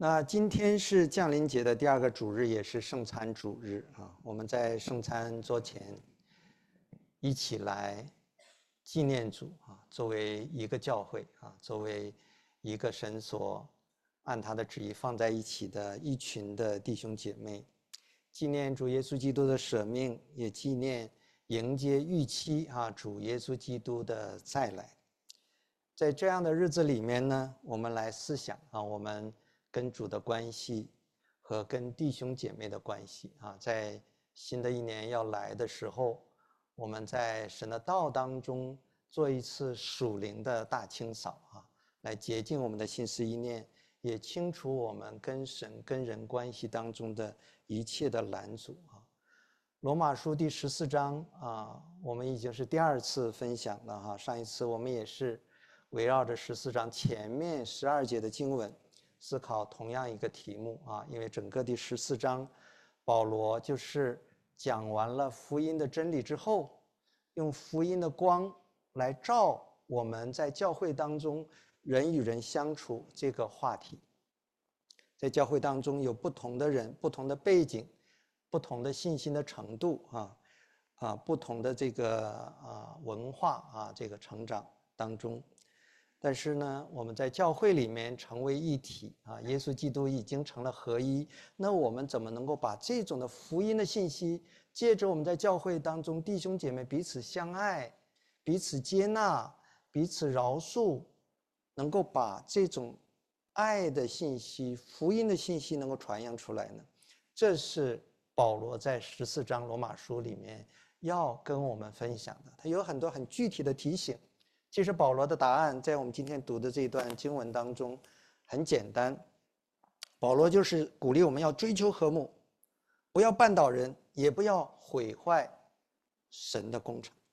那今天是降临节的第二个主日，也是圣餐主日啊。我们在圣餐桌前一起来纪念主啊，作为一个教会啊，作为一个神所按他的旨意放在一起的一群的弟兄姐妹，纪念主耶稣基督的舍命，也纪念迎接预期啊主耶稣基督的再来。在这样的日子里面呢，我们来思想啊，我们跟主的关系和跟弟兄姐妹的关系啊，在新的一年要来的时候，我们在神的道当中做一次属灵的大清扫啊，来洁净我们的心思意念，也清除我们跟神跟人关系当中的一切的拦阻啊。罗马书第14章啊，我们已经是第二次分享了哈，上一次我们也是围绕着14章前面12节的经文思考同样一个题目啊，因为整个第14章保罗就是讲完了福音的真理之后，用福音的光来照我们在教会当中人与人相处这个话题。在教会当中有不同的人，不同的背景，不同的信心的程度不同的这个文化这个成长当中。但是呢，我们在教会里面成为一体啊，耶稣基督已经成了合一。那我们怎么能够把这种的福音的信息，借着我们在教会当中弟兄姐妹彼此相爱、彼此接纳、彼此饶恕，能够把这种爱的信息、福音的信息能够传扬出来呢？这是保罗在14章罗马书里面要跟我们分享的。他有很多很具体的提醒。其实保罗的答案在我们今天读的这一段经文当中很简单，保罗就是鼓励我们要追求和睦，不要绊倒人，也不要毁坏神的工程。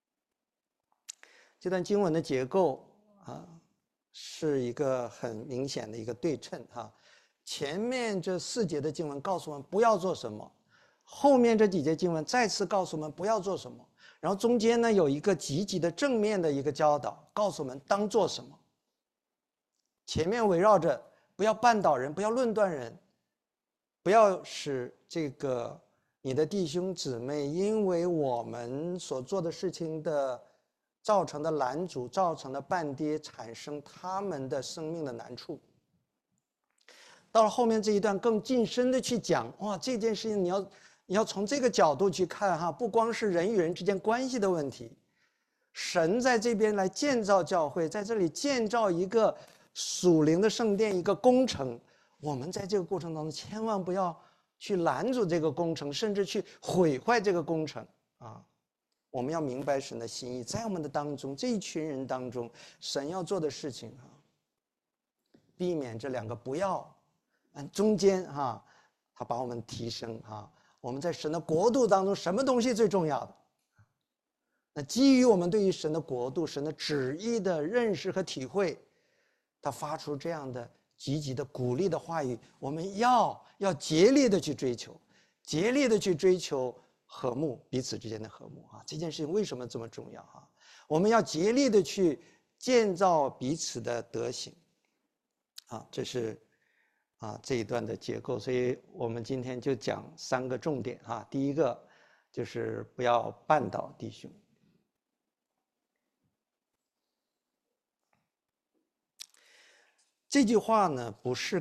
这段经文的结构是一个很明显的一个对称前面这4节的经文告诉我们不要做什么，后面这几节经文再次告诉我们不要做什么，然后中间呢有一个积极的正面的一个教导，告诉我们当做什么。前面围绕着不要绊倒人，不要论断人，不要使这个你的弟兄姊妹因为我们所做的事情的造成的拦阻，造成的绊跌，产生他们的生命的难处。到了后面这一段更近深的去讲，哇，这件事情你要从这个角度去看不光是人与人之间关系的问题，神在这边来建造教会，在这里建造一个属灵的圣殿，一个工程。我们在这个过程当中千万不要去拦阻这个工程，甚至去毁坏这个工程我们要明白神的心意，在我们的当中，这一群人当中，神要做的事情避免这两个不要。中间他把我们提升我们在神的国度当中，什么东西最重要的？那基于我们对于神的国度、神的旨意的认识和体会，他发出这样的积极的鼓励的话语，我们要竭力的去追求，竭力的去追求和睦，彼此之间的和睦这件事情为什么这么重要我们要竭力的去建造彼此的德行这是这一段的结构。所以我们今天就讲3个重点第一个就是不要绊倒弟兄。这句话呢，不是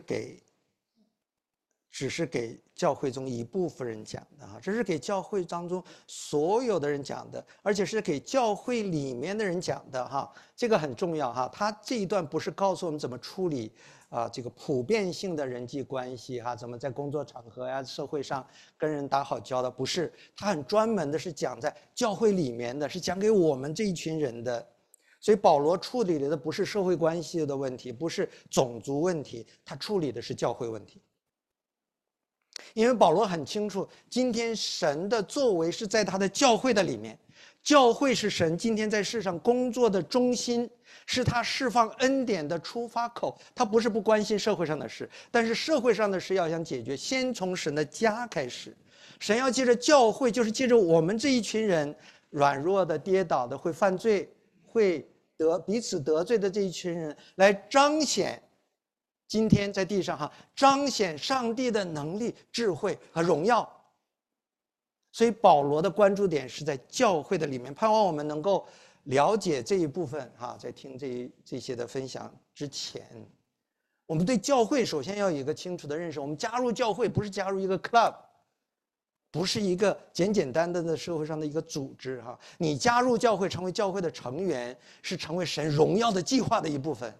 只是给教会中一部分人讲的这是给教会当中所有的人讲的，而且是给教会里面的人讲的这个很重要他这一段不是告诉我们怎么处理这个普遍性的人际关系怎么在工作场合社会上跟人打好交道，不是，他很专门的是讲在教会里面的，是讲给我们这一群人的。所以保罗处理的不是社会关系的问题，不是种族问题，他处理的是教会问题。因为保罗很清楚，今天神的作为是在他的教会的里面，教会是神今天在世上工作的中心，是他释放恩典的出发口。他不是不关心社会上的事，但是社会上的事要想解决，先从神的家开始。神要借着教会，就是借着我们这一群人，软弱的、跌倒的、会犯罪、会彼此得罪的这一群人，来彰显今天在地上彰显上帝的能力、智慧和荣耀。所以保罗的关注点是在教会的里面，盼望我们能够了解这一部分在听这些的分享之前，我们对教会首先要有一个清楚的认识。我们加入教会不是加入一个 club， 不是一个简简单单的社会上的一个组织你加入教会，成为教会的成员，是成为神荣耀的计划的一部分。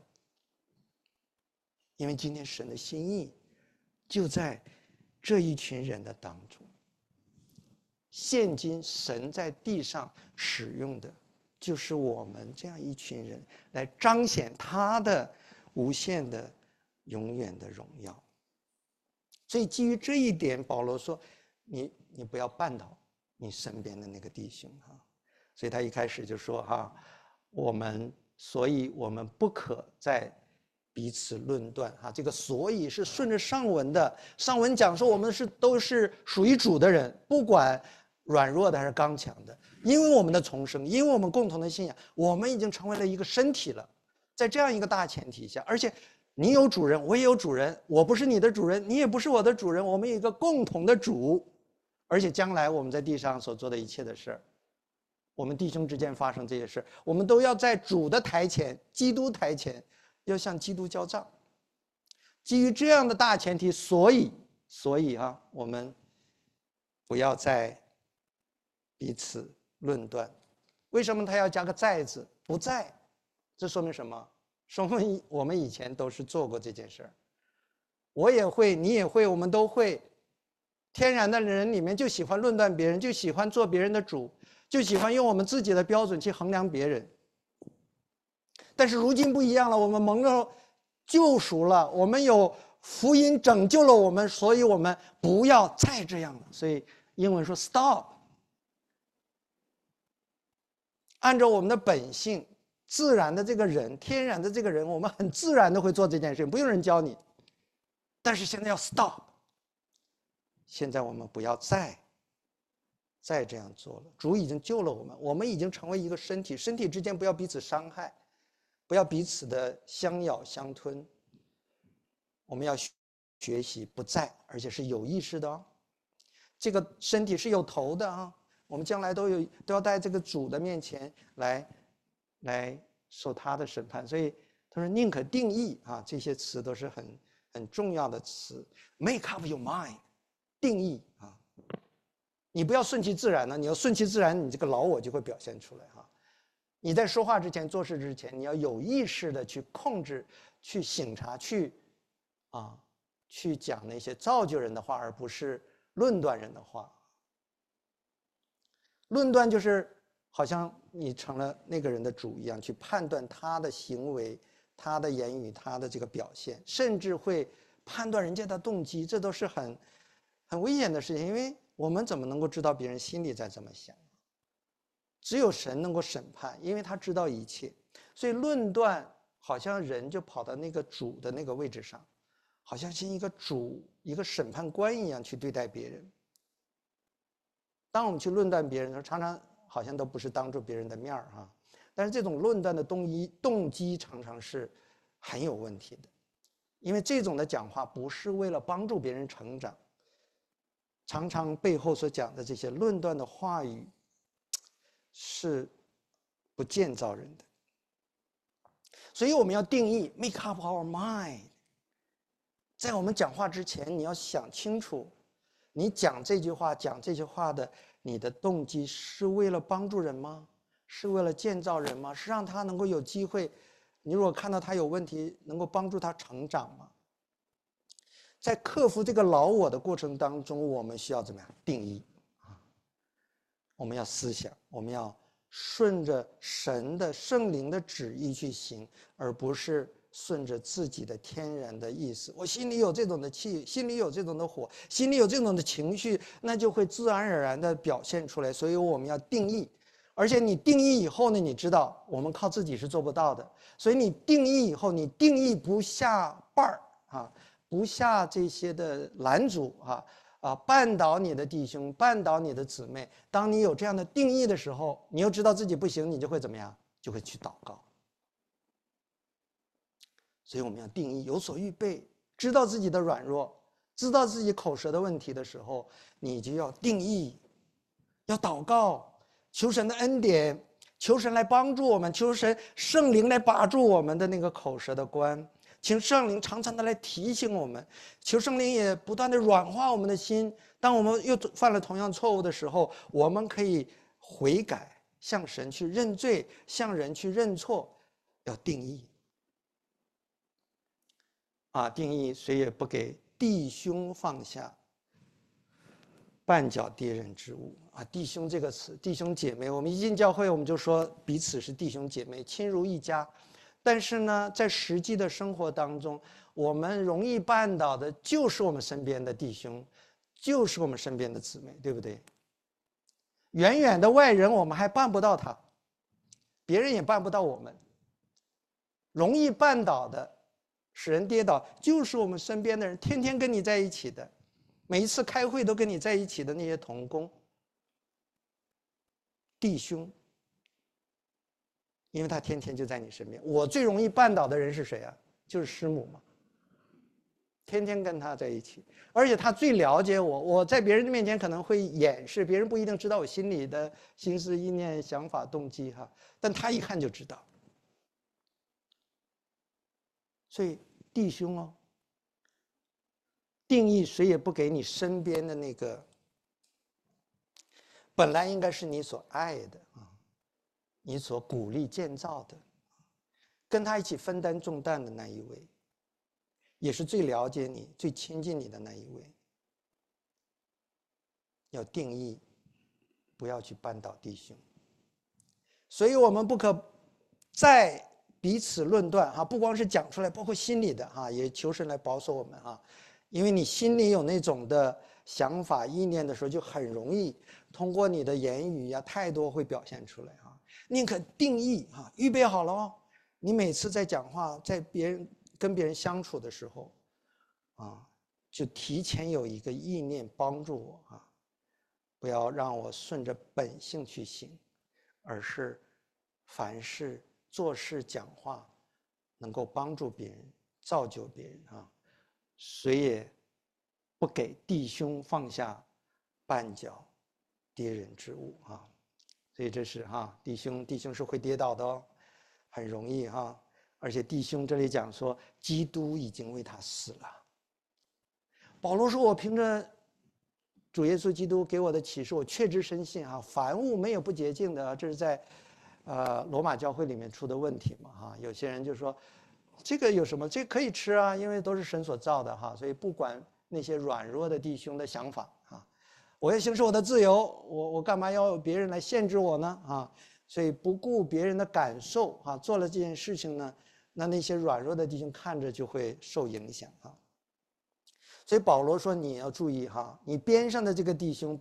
因为今天神的心意就在这一群人的当中。现今神在地上使用的就是我们这样一群人，来彰显他的无限的永远的荣耀。所以基于这一点，保罗说你不要绊倒你身边的那个弟兄所以他一开始就说所以我们不可再彼此论断这个所以是顺着上文的，上文讲说我们都是属于主的人，不管软弱的还是刚强的，因为我们的重生，因为我们共同的信仰，我们已经成为了一个身体了。在这样一个大前提下，而且你有主人，我也有主人，我不是你的主人，你也不是我的主人，我们有一个共同的主。而且将来我们在地上所做的一切的事，我们弟兄之间发生这些事，我们都要在主的台前，基督台前，要向基督交账。基于这样的大前提，所以我们不要再彼此论断。为什么他要加个在字？不在，这说明什么？说明我们以前都是做过这件事。我也会，你也会，我们都会。天然的人里面就喜欢论断别人，就喜欢做别人的主，就喜欢用我们自己的标准去衡量别人。但是如今不一样了，我们蒙了救赎了，我们有福音拯救了我们，所以我们不要再这样了。所以英文说 stop。按照我们的本性，自然的这个人，天然的这个人，我们很自然的会做这件事情，不用人教你。但是现在要 stop。现在我们不要再这样做了。主已经救了我们，我们已经成为一个身体，身体之间不要彼此伤害，不要彼此的相咬相吞。我们要学习不在，而且是有意识的这个身体是有头的我们将来都要在这个主的面前来受他的审判。所以他说宁可定义这些词都是很重要的词。 Make up your mind， 定义你不要顺其自然呢，你要顺其自然，你这个老我就会表现出来你在说话之前，做事之前，你要有意识的去控制，去省察，去讲那些造就人的话，而不是论断人的话。论断就是好像你成了那个人的主一样，去判断他的行为、他的言语、他的这个表现，甚至会判断人家的动机，这都是很危险的事情。因为我们怎么能够知道别人心里在怎么想？只有神能够审判，因为他知道一切。所以论断好像人就跑到那个主的那个位置上，好像是一个主、一个审判官一样去对待别人。当我们去论断别人的时候，常常好像都不是当着别人的面但是这种论断的动机常常是很有问题的，因为这种的讲话不是为了帮助别人成长，常常背后所讲的这些论断的话语是不建造人的。所以我们要定义 make up our mind。 在我们讲话之前，你要想清楚，你讲这句话的你的动机是为了帮助人吗？是为了建造人吗？是让他能够有机会，你如果看到他有问题，能够帮助他成长吗？在克服这个老我的过程当中，我们需要怎么样定义我们要思想，我们要顺着神的圣灵的旨意去行，而不是顺着自己的天然的意思。我心里有这种的气，心里有这种的火，心里有这种的情绪，那就会自然而然的表现出来。所以我们要定义，而且你定义以后呢，你知道我们靠自己是做不到的。所以你定义以后，你定义不下绊儿不下这些的拦阻绊倒你的弟兄，绊倒你的姊妹。当你有这样的定义的时候，你又知道自己不行，你就会怎么样？就会去祷告。 所以我们要定义，有所预备，知道自己的软弱，知道自己口舌的问题的时候，你就要定义，要祷告，求神的恩典，求神来帮助我们，求圣灵来把住我们的那个口舌的关，请圣灵常常的来提醒我们，求圣灵也不断的软化我们的心。当我们又犯了同样错误的时候，我们可以悔改，向神去认罪，向人去认错。要定义定义谁也不给弟兄放下绊脚跌人之物弟兄这个词，弟兄姐妹，我们一进教会我们就说彼此是弟兄姐妹，亲如一家。但是呢，在实际的生活当中，我们容易绊倒的就是我们身边的弟兄，就是我们身边的姊妹，对不对？远远的外人我们还办不到他，别人也办不到我们。容易绊倒的，使人跌倒，就是我们身边的人，天天跟你在一起的，每一次开会都跟你在一起的那些同工弟兄，因为他天天就在你身边。我最容易绊倒的人是谁啊？就是师母嘛，天天跟他在一起，而且他最了解我。我在别人的面前可能会掩饰，别人不一定知道我心里的心思意念想法动机但他一看就知道。所以弟兄定义谁也不给你身边的那个本来应该是你所爱的你所鼓励建造的，跟他一起分担重担的那一位，也是最了解你最亲近你的那一位。要定义，不要去绊倒弟兄。所以我们不可再彼此论断不光是讲出来，包括心里的也求神来保守我们因为你心里有那种的想法意念的时候，就很容易通过你的言语态度会表现出来宁可定义预备好了你每次在讲话，在跟别人相处的时候就提前有一个意念帮助我不要让我顺着本性去行，而是凡事做事讲话能够帮助别人，造就别人谁也不给弟兄放下绊脚跌人之物所以这是弟兄是会跌倒的很容易而且弟兄这里讲说基督已经为他死了。保罗说，我凭着主耶稣基督给我的启示，我确知深信凡物没有不洁净的这是在罗马教会里面出的问题嘛有些人就说这个有什么，这可以吃因为都是神所造的所以不管那些软弱的弟兄的想法我要行使我的自由，我干嘛要别人来限制我呢所以不顾别人的感受做了这件事情呢，那些软弱的弟兄看着就会受影响所以保罗说你要注意你边上的这个弟兄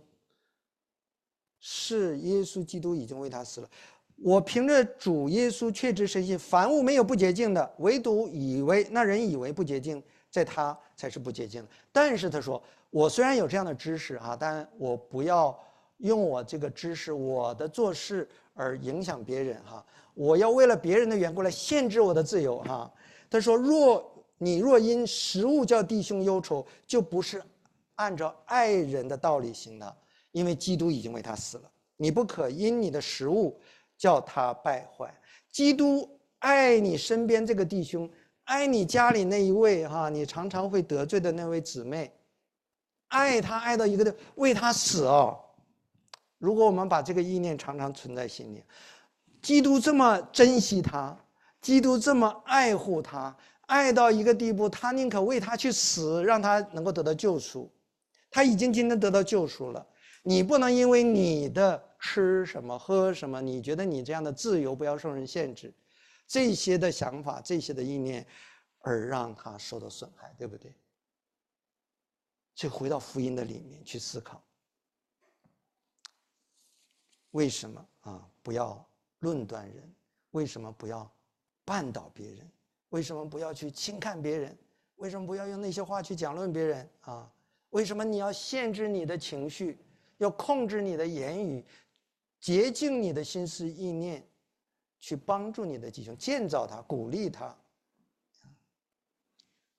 是耶稣基督已经为他死了。我凭着主耶稣确知深信，凡物没有不洁净的，唯独那人以为不洁净，在他才是不洁净的。但是他说，我虽然有这样的知识但我不要用我这个知识，我的做事而影响别人我要为了别人的缘故来限制我的自由他说，你若因食物叫弟兄忧愁，就不是按照爱人的道理行的，因为基督已经为他死了。你不可因你的食物叫他败坏。基督爱你身边这个弟兄，爱你家里那一位你常常会得罪的那位姊妹，爱他爱到一个为他死如果我们把这个意念常常存在心里，基督这么珍惜他，基督这么爱护他，爱到一个地步，他宁可为他去死，让他能够得到救赎。他已经今天得到救赎了，你不能因为你的吃什么喝什么，你觉得你这样的自由不要受人限制，这些的想法，这些的意念，而让他受到损害，对不对？所以回到福音的里面去思考，为什么不要论断人？为什么不要绊倒别人？为什么不要去轻看别人？为什么不要用那些话去讲论别人为什么你要限制你的情绪，要控制你的言语，洁净你的心思意念，去帮助你的弟兄，建造他，鼓励他？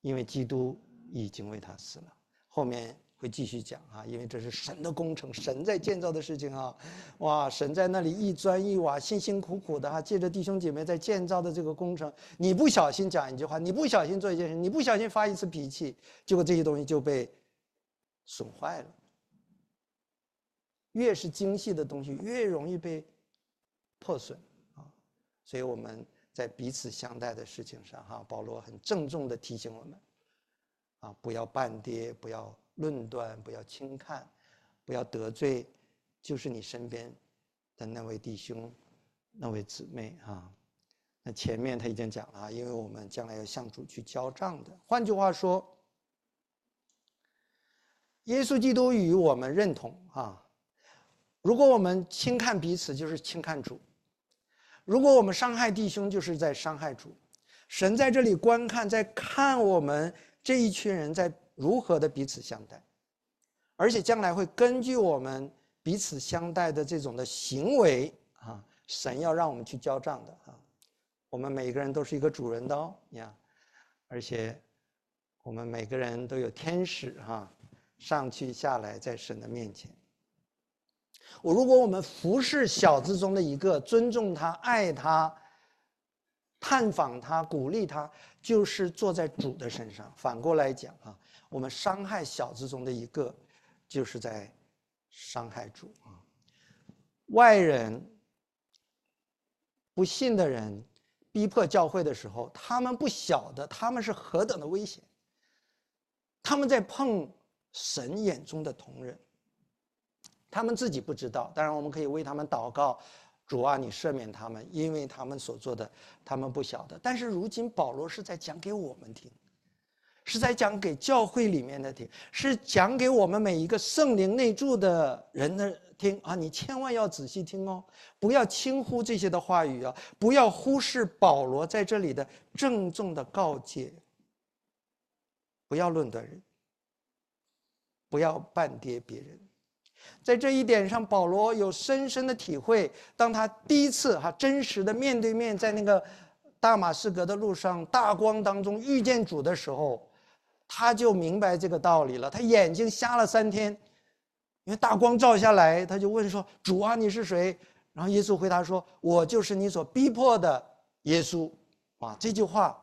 因为基督已经为他死了。后面会继续讲啊，因为这是神的工程，神在建造的事情啊，哇，神在那里一砖一瓦辛辛苦苦的借着弟兄姐妹在建造的这个工程，你不小心讲一句话，你不小心做一件事，你不小心发一次脾气，结果这些东西就被损坏了。越是精细的东西，越容易被破损啊，所以我们在彼此相待的事情上保罗很郑重地提醒我们不要半跌，不要论断，不要轻看，不要得罪就是你身边的那位弟兄那位姊妹那前面他已经讲了因为我们将来要向主去交账的。换句话说，耶稣基督与我们认同如果我们轻看彼此，就是轻看主；如果我们伤害弟兄，就是在伤害主。神在这里观看，在看我们这一群人在如何的彼此相待，而且将来会根据我们彼此相待的这种的行为神要让我们去交账的我们每个人都是一个主人的而且我们每个人都有天使上去下来在神的面前。如果我们服侍小子中的一个，尊重他，爱他，探访他，鼓励他，就是坐在主的身上。反过来讲我们伤害小子中的一个，就是在伤害主外人不信的人逼迫教会的时候，他们不晓得他们是何等的危险，他们在碰神眼中的同人，他们自己不知道。当然我们可以为他们祷告，主啊，你赦免他们，因为他们所做的他们不晓得。但是如今保罗是在讲给我们听，是在讲给教会里面的听，是讲给我们每一个圣灵内住的人的听你千万要仔细听不要轻忽这些的话语不要忽视保罗在这里的郑重的告诫。不要论断人，不要半跌别人。在这一点上，保罗有深深的体会。当他第一次真实的面对面在那个大马士革的路上大光当中遇见主的时候，他就明白这个道理了。他眼睛瞎了3天，因为大光照下来，他就问说：主啊，你是谁？然后耶稣回答说：我就是你所逼迫的耶稣。这句话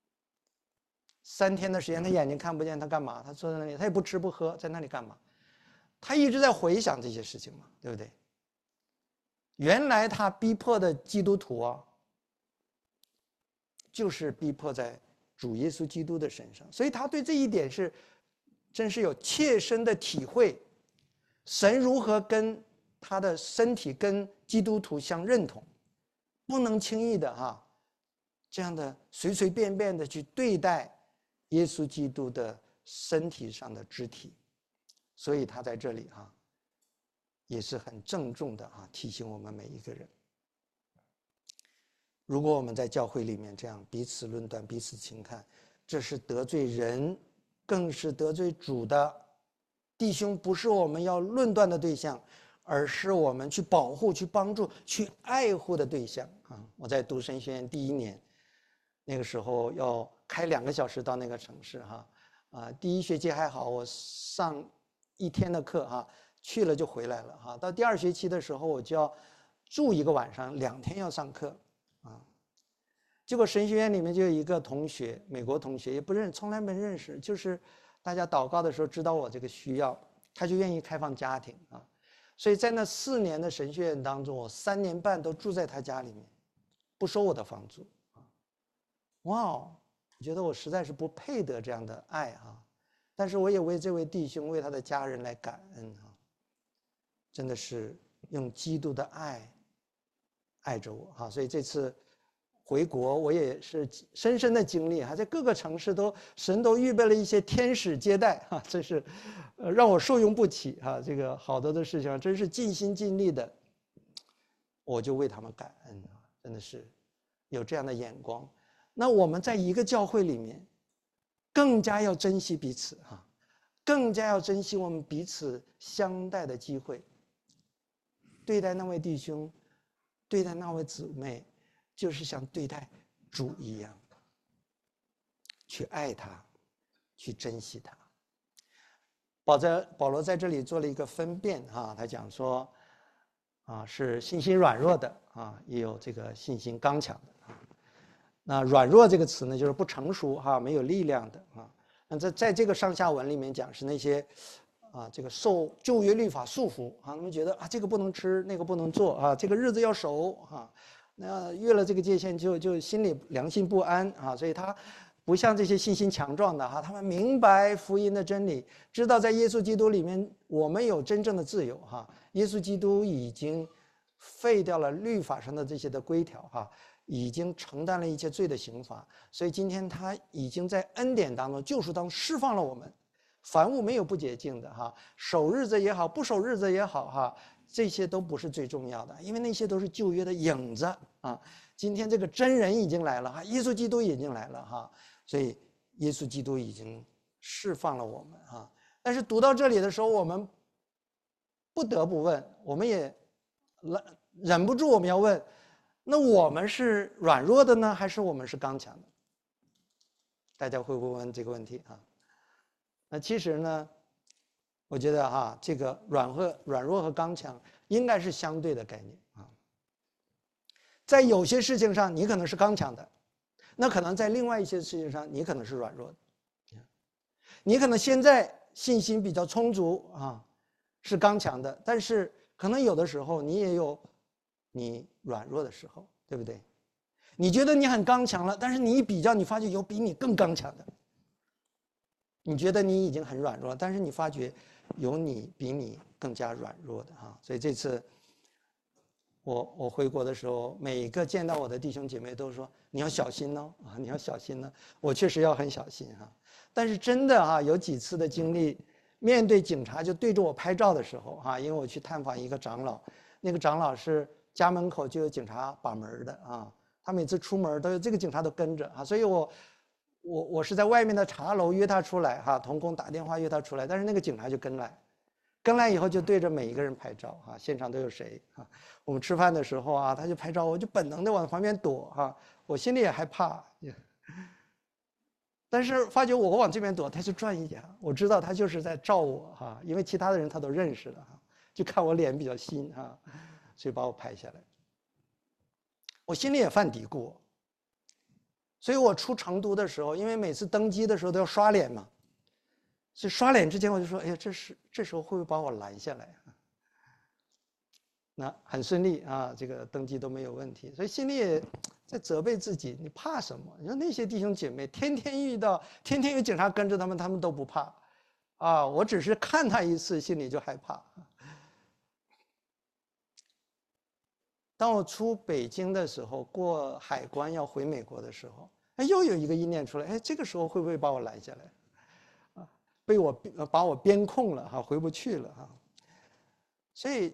3天的时间他眼睛看不见，他干嘛？他坐在那里，他也不吃不喝，在那里干嘛？他一直在回想这些事情嘛，对不对？原来他逼迫的基督徒就是逼迫在主耶稣基督的身上，所以他对这一点是真是有切身的体会。神如何跟他的身体跟基督徒相认同，不能轻易的这样的随随便便的去对待耶稣基督的身体上的肢体。所以他在这里也是很郑重的提醒我们每一个人，如果我们在教会里面这样彼此论断，彼此轻看，这是得罪人，更是得罪主的。弟兄不是我们要论断的对象，而是我们去保护、去帮助、去爱护的对象我在读神学院第1年，那个时候要开2个小时到那个城市第1学期还好，我上1天的课去了就回来了到第2学期的时候，我就要住1个晚上，2天要上课结果神学院里面就有一个同学，美国同学，也不认，从来没认识，就是大家祷告的时候知道我这个需要，他就愿意开放家庭所以在那4年的神学院当中，我3年半都住在他家里面，不收我的房租我觉得我实在是不配得这样的爱但是我也为这位弟兄为他的家人来感恩真的是用基督的爱爱着我所以这次回国我也是深深的经历在各个城市神都预备了一些天使接待真是让我受用不起这个好多的事情真是尽心尽力的，我就为他们感恩真的是有这样的眼光。那我们在一个教会里面更加要珍惜彼此更加要珍惜我们彼此相待的机会。对待那位弟兄，对待那位姊妹，就是像对待主一样，去爱他， 去珍惜它。保罗在这里做了一个分辨哈，他讲说是信心软弱的也有这个信心刚强的那软弱这个词呢，就是不成熟没有力量的那在这个上下文里面讲是那些这个受旧约律法束缚他们觉得这个不能吃，那个不能做这个日子要守那越了这个界限就心里良心不安所以他不像这些信心强壮的他们明白福音的真理，知道在耶稣基督里面我们有真正的自由耶稣基督已经废掉了律法上的这些的规条已经承担了一切罪的刑罚，所以今天他已经在恩典当中救赎当中释放了我们，凡物没有不洁净的守日子也好，不守日子也好这些都不是最重要的，因为那些都是旧约的影子今天这个真人已经来了耶稣基督已经来了所以耶稣基督已经释放了我们但是读到这里的时候，我们不得不问，我们也忍不住我们要问，那我们是软弱的呢，还是我们是刚强的？大家会不会问这个问题那其实呢，我觉得这个软弱和刚强应该是相对的概念在有些事情上你可能是刚强的，那可能在另外一些事情上你可能是软弱的。你可能现在信心比较充足是刚强的，但是可能有的时候你也有你软弱的时候，对不对？你觉得你很刚强了，但是你一比较，你发觉有比你更刚强的。你觉得你已经很软弱了，但是你发觉有你比你更加软弱的所以这次我回国的时候，每一个见到我的弟兄姐妹都说你要小心哦你要小心呢。我确实要很小心但是真的有几次的经历，面对警察就对着我拍照的时候因为我去探访一个长老，那个长老是家门口就有警察把门的他每次出门都有这个警察都跟着所以我是在外面的茶楼约他出来同工打电话约他出来，但是那个警察就跟来以后就对着每一个人拍照现场都有谁我们吃饭的时候他就拍照，我就本能的往旁边躲我心里也害怕，但是发觉我往这边躲他就转一下，我知道他就是在照我因为其他的人他都认识了就看我脸比较新所以把我拍下来。我心里也犯嘀咕，所以我出成都的时候，因为每次登机的时候都要刷脸嘛，所以刷脸之前我就说，哎呀，这时候会不会把我拦下来那很顺利这个登机都没有问题，所以心里也在责备自己，你怕什么？你说那些弟兄姐妹天天遇到，天天有警察跟着他们都不怕我只是看他一次心里就害怕。当我出北京的时候，过海关要回美国的时候，又有一个意念出来，这个时候会不会把我拦下来把我边控了回不去了所以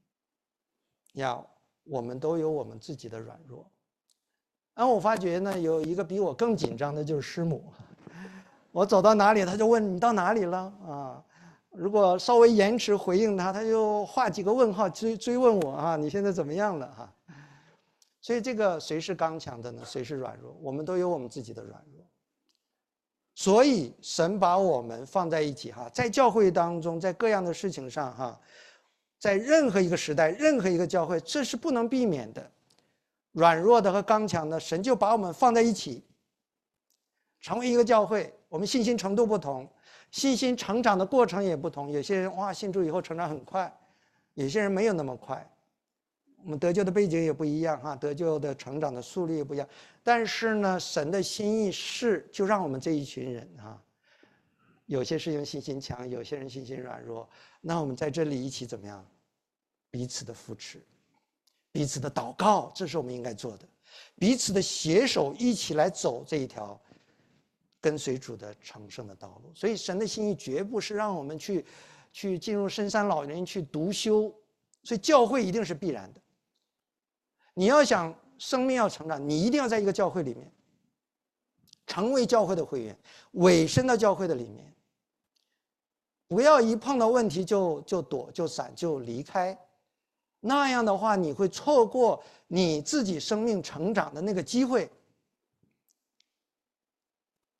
我们都有我们自己的软弱。我发觉呢，有一个比我更紧张的就是师母，我走到哪里他就问你到哪里了如果稍微延迟回应他就画几个问号追问我你现在怎么样了所以这个谁是刚强的呢？谁是软弱？我们都有我们自己的软弱。所以神把我们放在一起在教会当中，在各样的事情上在任何一个时代，任何一个教会，这是不能避免的。软弱的和刚强的，神就把我们放在一起，成为一个教会。我们信心程度不同，信心成长的过程也不同。有些人信主以后成长很快，有些人没有那么快。我们得救的背景也不一样得救的成长的速率也不一样。但是呢，神的心意是就让我们这一群人有些事情信心强，有些人信心软弱，那我们在这里一起怎么样？彼此的扶持，彼此的祷告，这是我们应该做的。彼此的携手一起来走这一条跟随主的成圣的道路。所以神的心意绝不是让我们去进入深山老林去独修，所以教会一定是必然的。你要想生命要成长，你一定要在一个教会里面成为教会的会员，委身到教会的里面，不要一碰到问题就躲就闪就离开，那样的话你会错过你自己生命成长的那个机会。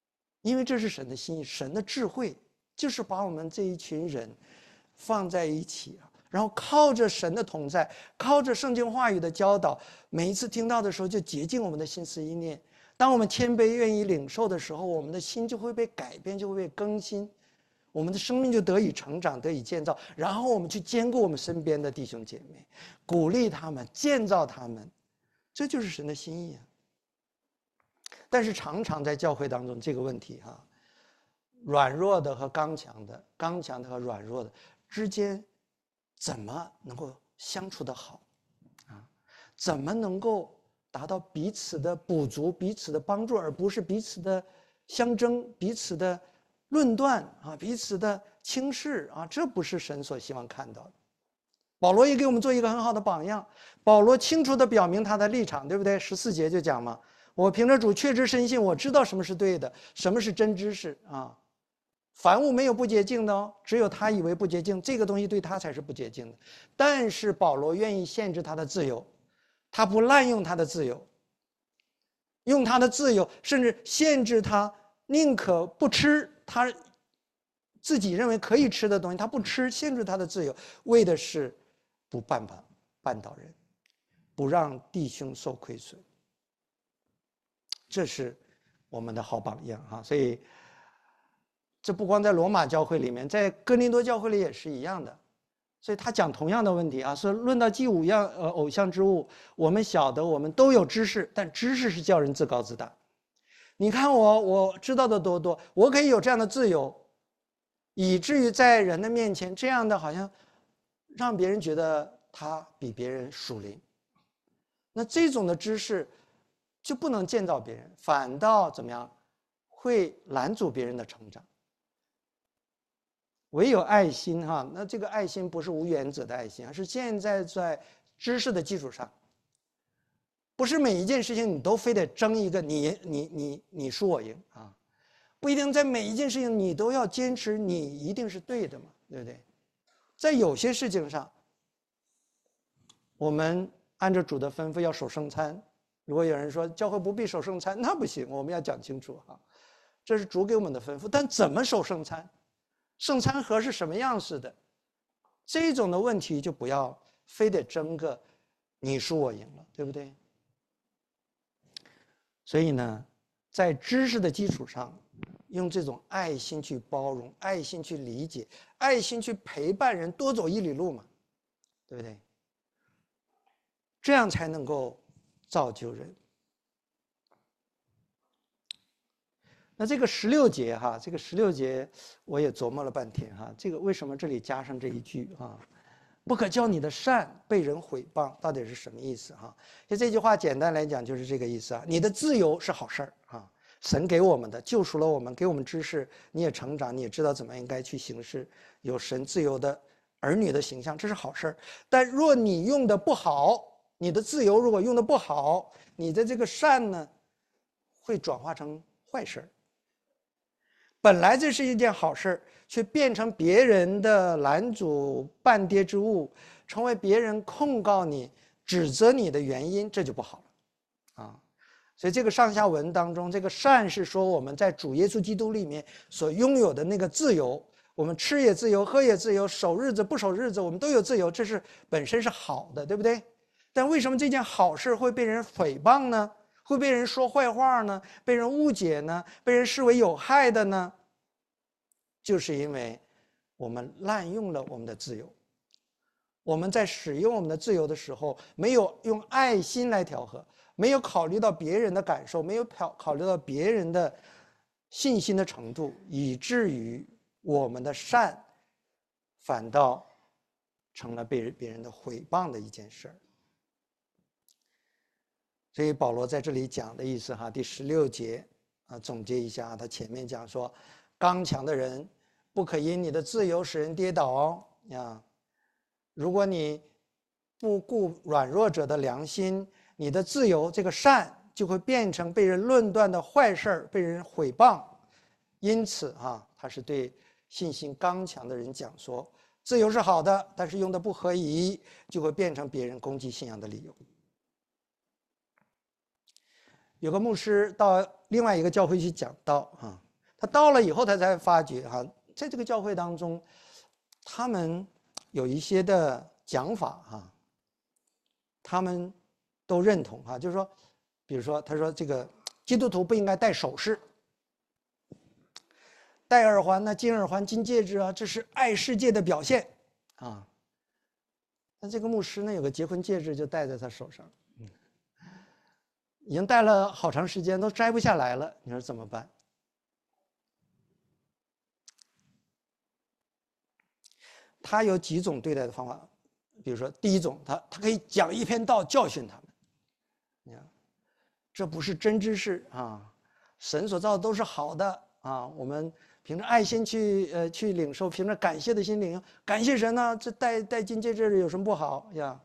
因为这是神的心意，神的智慧就是把我们这一群人放在一起，然后靠着神的同在，靠着圣经话语的教导，每一次听到的时候就洁净我们的心思意念。当我们谦卑愿意领受的时候，我们的心就会被改变，就会被更新，我们的生命就得以成长，得以建造。然后我们去兼顾我们身边的弟兄姐妹，鼓励他们，建造他们，这就是神的心意啊。但是常常在教会当中这个问题软弱的和刚强的，刚强的和软弱的之间怎么能够相处得好怎么能够达到彼此的补足，彼此的帮助，而不是彼此的相争，彼此的论断彼此的轻视这不是神所希望看到的。保罗也给我们做一个很好的榜样，保罗清楚地表明他的立场，对不对？14节就讲嘛，我凭着主确知深信，我知道什么是对的，什么是真知识凡物没有不洁净的只有他以为不洁净，这个东西对他才是不洁净的。但是保罗愿意限制他的自由，他不滥用他的自由，用他的自由甚至限制他，宁可不吃他自己认为可以吃的东西，他不吃，限制他的自由，为的是不绊倒人，不让弟兄受亏损。这是我们的好榜样所以这不光在罗马教会里面，在哥林多教会里也是一样的。所以他讲同样的问题说论到祭偶像之物，我们晓得我们都有知识，但知识是叫人自高自大。你看我知道的多，我可以有这样的自由，以至于在人的面前这样的好像让别人觉得他比别人属灵。那这种的知识就不能建造别人，反倒怎么样会拦阻别人的成长。唯有爱心那这个爱心不是无原则的爱心，而是建在知识的基础上。不是每一件事情你都非得争一个你输我赢不一定在每一件事情你都要坚持你一定是对的嘛，对不对？在有些事情上，我们按照主的吩咐要守圣餐。如果有人说教会不必守圣餐，那不行，我们要讲清楚这是主给我们的吩咐。但怎么守圣餐？圣餐盒是什么样式的？这种的问题就不要非得争个你输我赢了，对不对？所以呢，在知识的基础上，用这种爱心去包容，爱心去理解，爱心去陪伴人多走1里路嘛，对不对？这样才能够造就人。那这个16节这个16节我也琢磨了半天这个为什么这里加上这一句不可叫你的善被人毁谤，到底是什么意思就这句话简单来讲就是这个意思你的自由是好事儿神给我们的，救赎了我们，给我们知识，你也成长，你也知道怎么应该去行事，有神自由的儿女的形象，这是好事儿。但若你用的不好，你的自由如果用的不好，你的这个善呢会转化成坏事儿。本来这是一件好事，却变成别人的拦阻绊跌之物，成为别人控告你指责你的原因，这就不好了所以这个上下文当中，这个善是说我们在主耶稣基督里面所拥有的那个自由，我们吃也自由，喝也自由，守日子不守日子我们都有自由，这是本身是好的，对不对？但为什么这件好事会被人诽谤呢？会被人说坏话呢？被人误解呢？被人视为有害的呢？就是因为我们滥用了我们的自由，我们在使用我们的自由的时候，没有用爱心来调和，没有考虑到别人的感受，没有考虑到别人的信心的程度，以至于我们的善反倒成了被别人的毁谤的一件事儿。所以保罗在这里讲的意思第16节总结一下他前面讲说，刚强的人不可因你的自由使人跌倒如果你不顾软弱者的良心，你的自由这个善就会变成被人论断的坏事，被人毁谤。因此他是对信心刚强的人讲说，自由是好的，但是用的不合宜，就会变成别人攻击信仰的理由。有个牧师到另外一个教会去讲道他到了以后，他才发觉哈，在这个教会当中，他们有一些的讲法哈，他们都认同哈，就是说，比如说他说这个基督徒不应该戴首饰。戴耳环呢、金耳环、金戒指啊，这是爱世界的表现啊。那这个牧师呢，有个结婚戒指就戴在他手上，已经戴了好长时间，都摘不下来了。你说怎么办？他有几种对待的方法，比如说，第一种，他可以讲一篇道教训他们。你看，这不是真知识啊，神所造的都是好的啊，我们凭着爱心去领受，凭着感谢的心领受，感谢神呢，这戴金戒指有什么不好呀？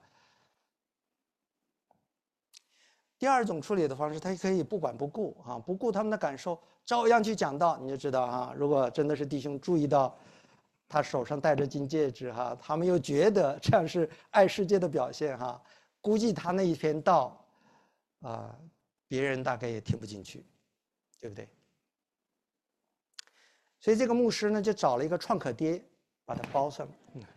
第二种处理的方式，他可以不管不顾啊，不顾他们的感受，照样去讲道，你就知道啊。如果真的是弟兄注意到他手上戴着金戒指哈，他们又觉得这样是爱世界的表现哈，估计他那一篇道啊，别人大概也听不进去，对不对？所以这个牧师呢，就找了一个创可贴，把它包上了。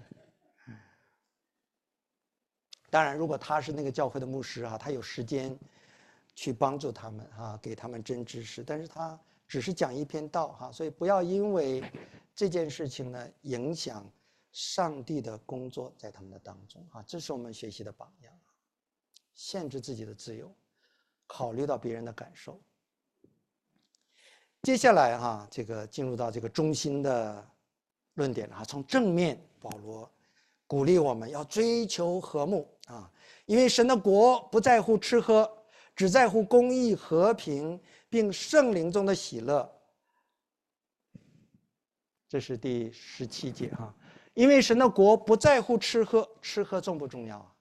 当然，如果他是那个教会的牧师哈，他有时间去帮助他们哈，给他们真知识，但是他只是讲一篇道哈，所以不要因为这件事情呢影响上帝的工作在他们的当中啊，这是我们学习的榜样。限制自己的自由，考虑到别人的感受。接下来哈，这个进入到这个中心的论点了哈，从正面，保罗鼓励我们要追求和睦啊，因为神的国不在乎吃喝，只在乎公义、和平，并圣灵中的喜乐。这是第17节哈，因为神的国不在乎吃喝，吃喝重不重要啊？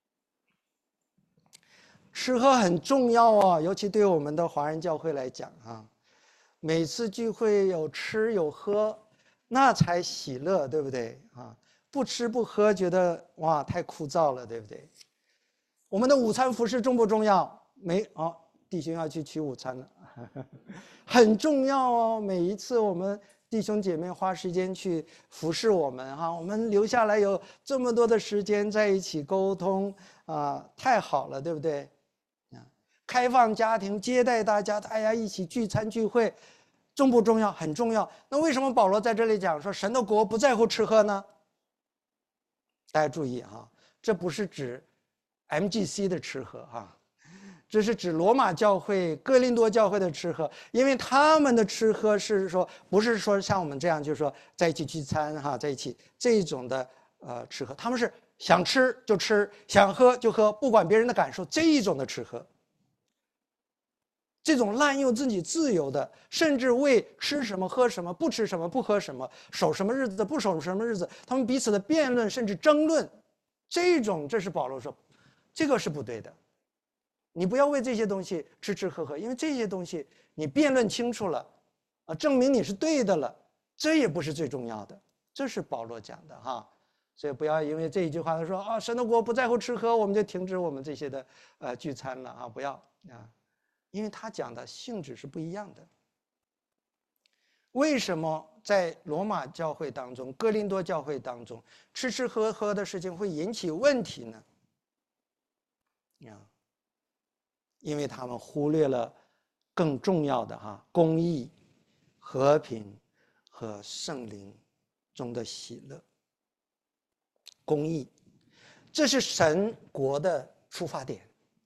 吃喝很重要啊，尤其对我们的华人教会来讲啊，每次聚会有吃有喝，那才喜乐，对不对啊？不吃不喝，觉得哇太枯燥了，对不对？我们的午餐服饰重不重要？弟兄要去取午餐了，很重要哦。每一次我们弟兄姐妹花时间去服侍我们哈，我们留下来有这么多的时间在一起沟通啊，太好了，对不对？开放家庭接待大家，大家一起聚餐聚会，重不重要？很重要。那为什么保罗在这里讲说神的国不在乎吃喝呢？大家注意哈，这不是指 MGC 的吃喝哈，这是指罗马教会、哥林多教会的吃喝，因为他们的吃喝是说不是说像我们这样，就是说在一起聚餐哈，在一起这种的吃喝，他们是想吃就吃，想喝就喝，不管别人的感受，这一种的吃喝。这种滥用自己自由的，甚至为吃什么喝什么、不吃什么不喝什么、守什么日子不守什么日子，他们彼此的辩论甚至争论，这是保罗说，这个是不对的。你不要为这些东西吃吃喝喝，因为这些东西你辩论清楚了，证明你是对的了，这也不是最重要的。这是保罗讲的哈，所以不要因为这一句话他说啊，神的国不在乎吃喝，我们就停止我们这些的聚餐了啊，不要啊。因为他讲的性质是不一样的。为什么在罗马教会当中、哥林多教会当中，吃吃喝喝的事情会引起问题呢？因为他们忽略了更重要的公义、和平和圣灵中的喜乐。公义，这是神国的出发点。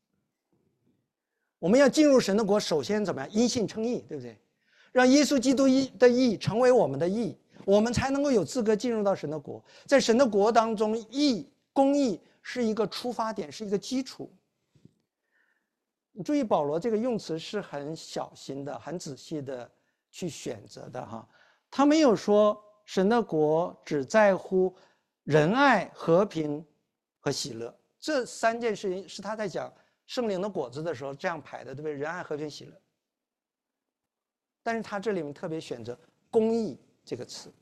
我们要进入神的国，首先怎么样？因信称义，对不对？让耶稣基督的义成为我们的义，我们才能够有资格进入到神的国。在神的国当中，公义是一个出发点，是一个基础。你注意保罗这个用词是很小心的、很仔细的去选择的哈。他没有说神的国只在乎仁爱、和平和喜乐，这3件事情是他在讲圣灵的果子的时候这样排的，对不对？仁爱、和平、喜乐。但是他这里面特别选择公义这个词，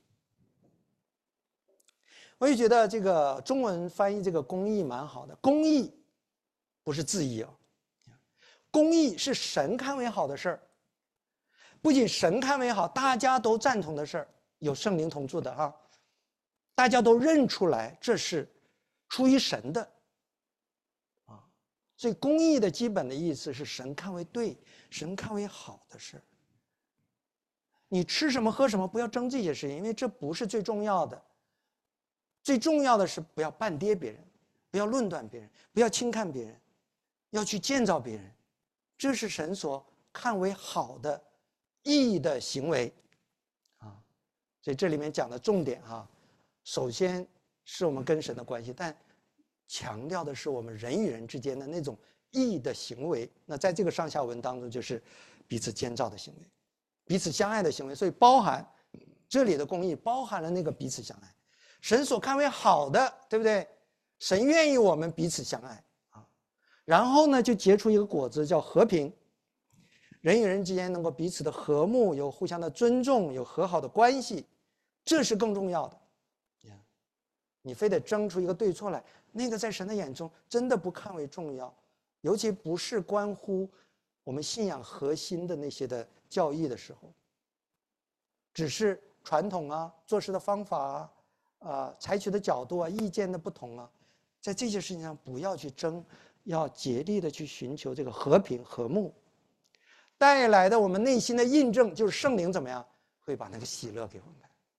我也觉得这个中文翻译这个公义蛮好的。公义不是字义哦，公义是神看为好的事儿， 不仅神看为好，大家都赞同的事儿，有圣灵同住的哈，大家都认出来这是出于神的啊。所以公义的基本的意思是神看为对，神看为好的事儿。你吃什么喝什么，不要争这些事情，因为这不是最重要的。最重要的是不要半跌别人，不要论断别人，不要轻看别人，要去建造别人，这是神所看为好的义的行为啊。所以这里面讲的重点啊，首先是我们跟神的关系，但强调的是我们人与人之间的那种义的行为。那在这个上下文当中，就是彼此建造的行为，彼此相爱的行为。所以包含这里的公义，包含了那个彼此相爱，神所看为好的，对不对？神愿意我们彼此相爱啊。然后呢，就结出一个果子，叫和平。人与人之间能够彼此的和睦，有互相的尊重，有和好的关系，这是更重要的。你非得争出一个对错来，那个在神的眼中真的不看为重要，尤其不是关乎我们信仰核心的那些的教义的时候，只是传统啊、做事的方法啊、采取的角度啊、意见的不同啊，在这些事情上不要去争，要竭力的去寻求这个和平和睦带来的我们内心的印证，就是圣灵怎么样会把那个喜乐给我们。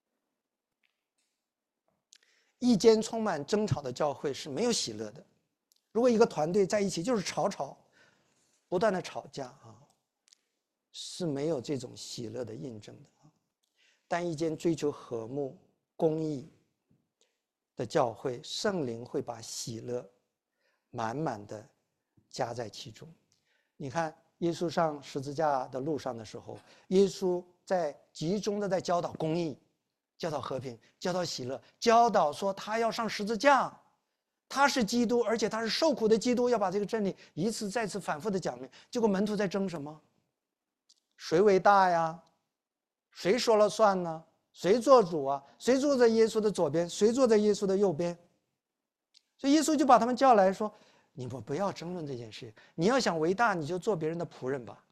一间充满争吵的教会是没有喜乐的。如果一个团队在一起就是吵，不断的吵架啊，是没有这种喜乐的印证的。但一间追求和睦、公义的教会，圣灵会把喜乐满满的加在其中。你看，耶稣上十字架的路上的时候，耶稣在集中的在教导公义，教导和平，教导喜乐，教导说他要上十字架，他是基督，而且他是受苦的基督，要把这个真理一次再次反复的讲明。结果门徒在争什么？谁为大呀？谁说了算呢？谁做主啊？谁坐在耶稣的左边？谁坐在耶稣的右边？所以耶稣就把他们叫来说：你们不要争论这件事，你要想为大，你就做别人的仆人吧，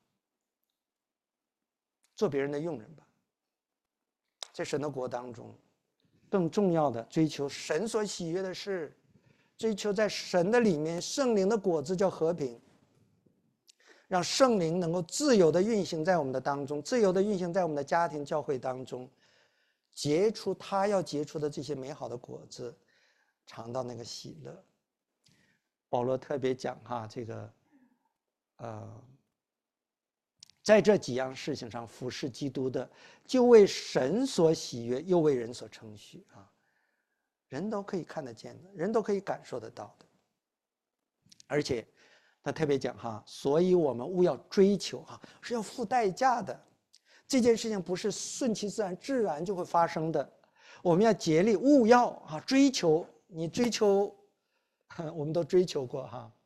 做别人的用人吧。在神的国当中，更重要的追求神所喜悦的事，追求在神的里面圣灵的果子叫和平，让圣灵能够自由的运行在我们的当中，自由的运行在我们的家庭教会当中，结出他要结出的这些美好的果子，尝到那个喜乐。保罗特别讲这个在这几样事情上服侍基督的，就为神所喜悦，又为人所称许啊！人都可以看得见的，人都可以感受得到的。而且他特别讲所以我们务要追求是要付代价的。这件事情不是顺其自然、自然就会发生的，我们要竭力务要追求。你追求，我们都追求过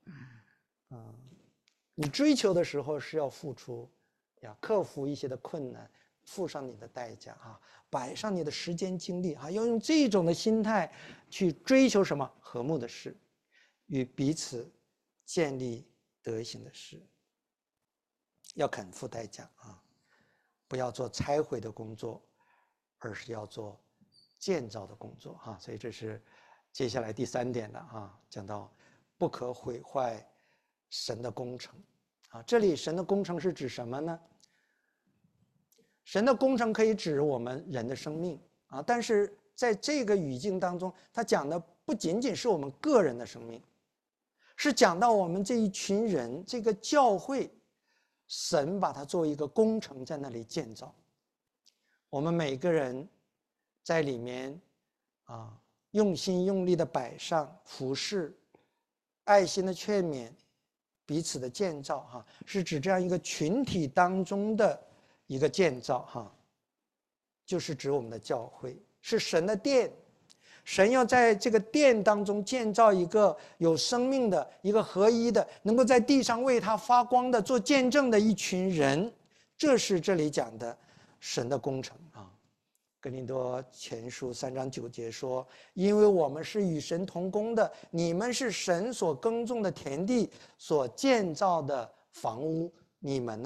你追求的时候是要付出。克服一些的困难，付上你的代价摆上你的时间精力要用这种的心态去追求什么？和睦的事，与彼此建立德行的事，要肯付代价不要做拆毁的工作，而是要做建造的工作所以这是接下来第3点的讲到不可毁坏神的工程这里神的工程是指什么呢？神的工程可以指我们人的生命但是在这个语境当中，他讲的不仅仅是我们个人的生命，是讲到我们这一群人，这个教会，神把它作为一个工程在那里建造。我们每个人在里面用心用力的摆上服侍，爱心的劝勉，彼此的建造是指这样一个群体当中的一个建造就是指我们的教会是神的殿，神要在这个殿当中建造一个有生命的、一个合一的，能够在地上为他发光的、做见证的一群人，这是这里讲的神的工程哥林多前书3章9节说：因为我们是与神同工的，你们是神所耕种的田地，所建造的房屋，你们呢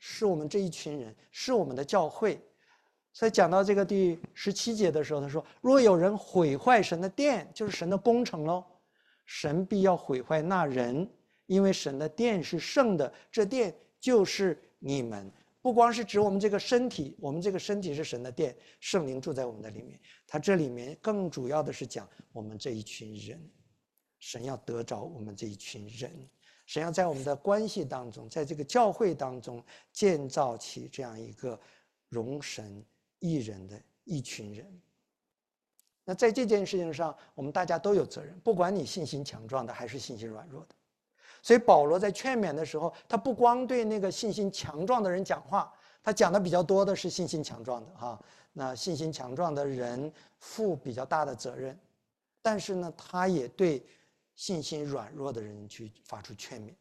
是我们这一群人，是我们的教会。所以讲到这个第17节的时候，他说：若有人毁坏神的殿，就是神的工程喽，神必要毁坏那人，因为神的殿是圣的，这殿就是你们。不光是指我们这个身体，我们这个身体是神的殿，圣灵住在我们的里面。他这里面更主要的是讲我们这一群人，神要得着我们这一群人，神要在我们的关系当中，在这个教会当中建造起这样一个容神一人的一群人。那在这件事情上，我们大家都有责任，不管你信心强壮的还是信心软弱的。所以保罗在劝勉的时候，他不光对那个信心强壮的人讲话，他讲的比较多的是信心强壮的哈。那信心强壮的人负比较大的责任，但是呢，他也对信心软弱的人去发出劝勉。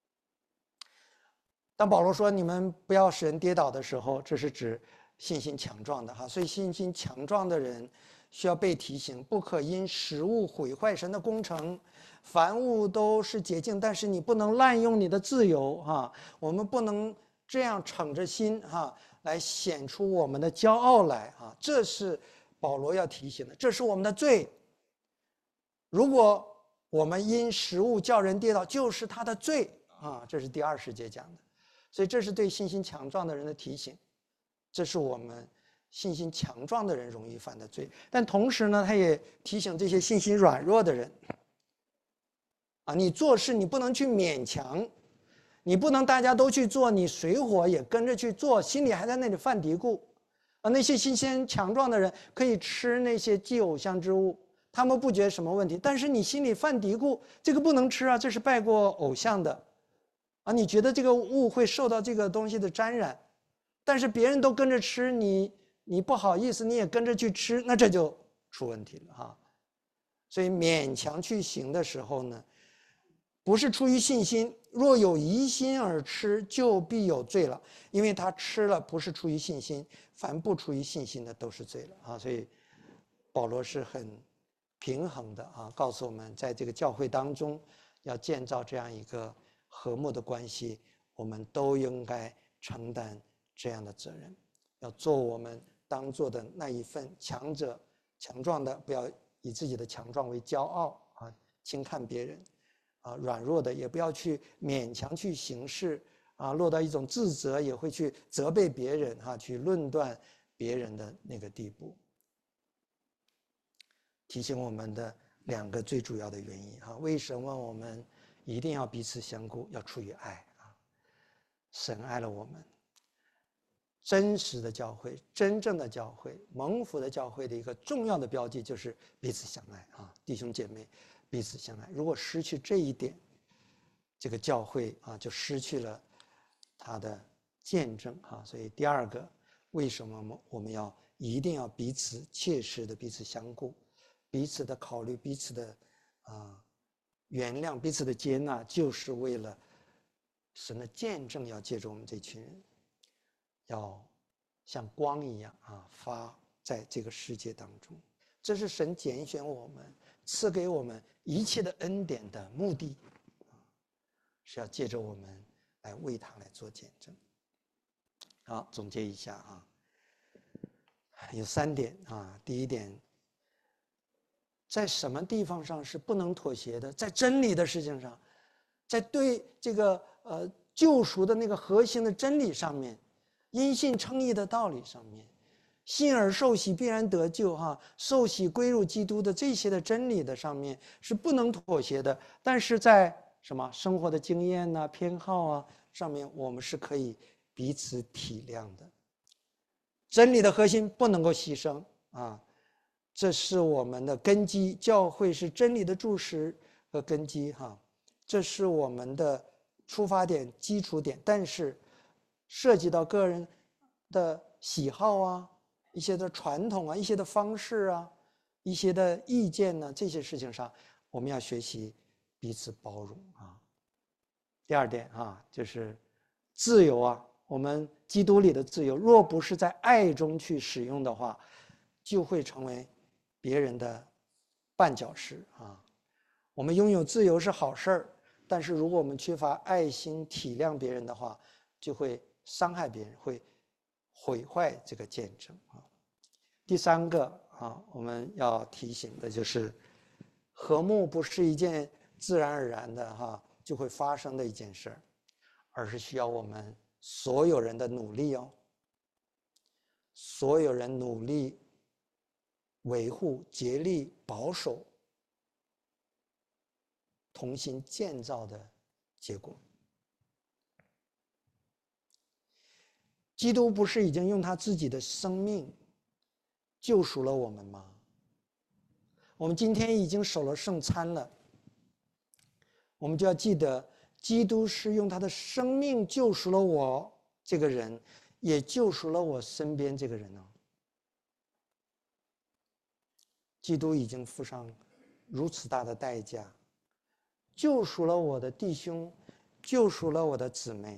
当保罗说你们不要使人跌倒的时候，这是指信心强壮的哈。所以信心强壮的人需要被提醒，不可因食物毁坏神的工程。凡物都是洁净，但是你不能滥用你的自由哈。我们不能这样逞着心哈，来显出我们的骄傲来啊。这是保罗要提醒的，这是我们的罪。如果我们因食物叫人跌倒，就是他的罪啊。这是第20节讲的，所以这是对信心强壮的人的提醒，这是我们信心强壮的人容易犯的罪。但同时呢，他也提醒这些信心软弱的人啊，你做事你不能去勉强，你不能大家都去做，你水火也跟着去做，心里还在那里犯嘀咕啊。那些信心强壮的人可以吃那些祭偶像之物，他们不觉得什么问题，但是你心里犯嘀咕，这个不能吃啊，这是拜过偶像的啊，你觉得这个物会受到这个东西的沾染，但是别人都跟着吃，你不好意思，你也跟着去吃，那这就出问题了哈。所以勉强去行的时候呢，不是出于信心，若有疑心而吃，就必有罪了。因为他吃了不是出于信心，凡不出于信心的都是罪了啊。所以保罗是很平衡的啊，告诉我们在这个教会当中要建造这样一个和睦的关系，我们都应该承担这样的责任，要做我们当做的那一份。强者强壮的不要以自己的强壮为骄傲啊，轻看别人啊，软弱的也不要去勉强去行事啊，落到一种自责，也会去责备别人啊，去论断别人的那个地步。提醒我们的2个最主要的原因啊，为什么我们一定要彼此相顾，要出于爱啊？神爱了我们。真实的教会，真正的教会，蒙福的教会的一个重要的标记就是彼此相爱啊，弟兄姐妹彼此相爱。如果失去这一点，这个教会啊就失去了它的见证啊。所以第2个，为什么我们要一定要彼此切实的彼此相顾，彼此的考虑，彼此的原谅，彼此的接纳，就是为了神的见证要借着我们这群人，要像光一样啊发在这个世界当中。这是神拣选我们，赐给我们一切的恩典的目的，是要借着我们来为他来做见证。好，总结一下啊，有3点啊。第一点，在什么地方上是不能妥协的？在真理的事情上，在对这个救赎的那个核心的真理上面，因信称义的道理上面，信而受洗必然得救哈，受洗归入基督的这些的真理的上面是不能妥协的。但是在什么生活的经验啊、偏好啊上面，我们是可以彼此体谅的。真理的核心不能够牺牲啊，这是我们的根基。教会是真理的柱石和根基哈，这是我们的出发点、基础点。但是涉及到个人的喜好啊、一些的传统啊、一些的方式啊、一些的意见呢，这些事情上，我们要学习彼此包容啊。第2点啊，就是自由啊，我们基督里的自由，若不是在爱中去使用的话，就会成为别人的绊脚石啊。我们拥有自由是好事儿，但是如果我们缺乏爱心体谅别人的话，就会伤害别人，会毁坏这个见证啊。第三个啊，我们要提醒的就是，和睦不是一件自然而然的就会发生的一件事，而是需要我们所有人的努力哦。所有人努力维护、竭力保守、同心建造的结果。基督不是已经用他自己的生命救赎了我们吗？我们今天已经守了圣餐了，我们就要记得，基督是用他的生命救赎了我这个人，也救赎了我身边这个人哦。基督已经付上如此大的代价，救赎了我的弟兄，救赎了我的姊妹，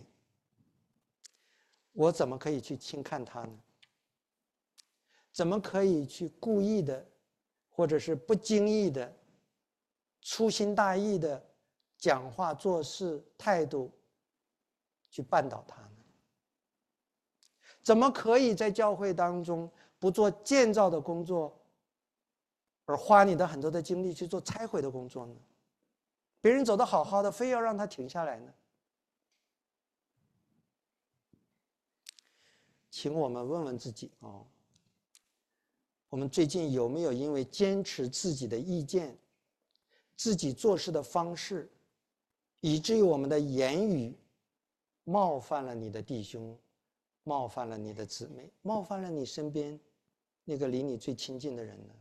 我怎么可以去轻看他呢？怎么可以去故意的，或者是不经意的、粗心大意的讲话、做事、态度去绊倒他呢？怎么可以在教会当中不做建造的工作，而花你的很多的精力去做拆毁的工作呢？别人走得好好的，非要让他停下来呢？请我们问问自己哦，我们最近有没有因为坚持自己的意见、自己做事的方式，以至于我们的言语冒犯了你的弟兄，冒犯了你的姊妹，冒犯了你身边那个离你最亲近的人呢？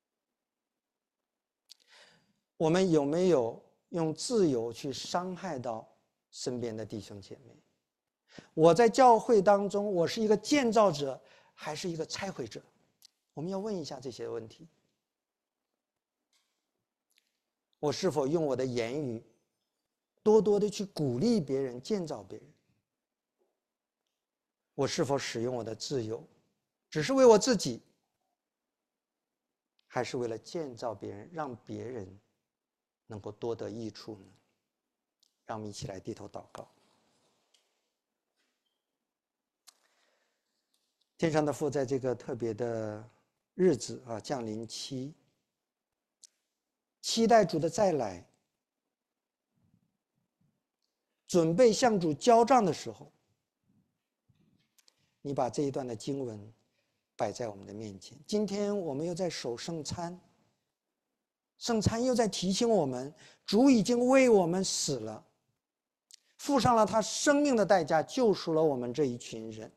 我们有没有用自由去伤害到身边的弟兄姐妹？我在教会当中，我是一个建造者还是一个拆毁者？我们要问一下这些问题。我是否用我的言语多多的去鼓励别人、建造别人？我是否使用我的自由只是为我自己，还是为了建造别人，让别人能够多得益处呢？让我们一起来低头祷告。天上的父，在这个特别的日子降临期，期待主的再来，准备向主交账的时候，你把这一段的经文摆在我们的面前。今天我们又在守圣餐，圣餐又在提醒我们，主已经为我们死了，付上了他生命的代价，救赎了我们这一群人。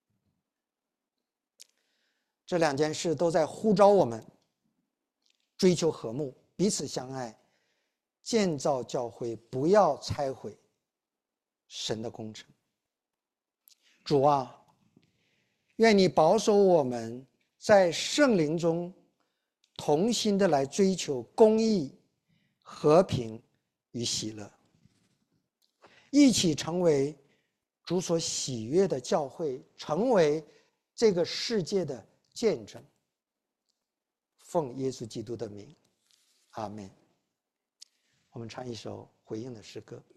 这两件事都在呼召我们追求和睦，彼此相爱，建造教会，不要拆毁神的工程。主啊，愿你保守我们在圣灵中同心的来追求公义、和平与喜乐，一起成为主所喜悦的教会，成为这个世界的见证。奉耶稣基督的名，阿们。我们唱一首回应的诗歌。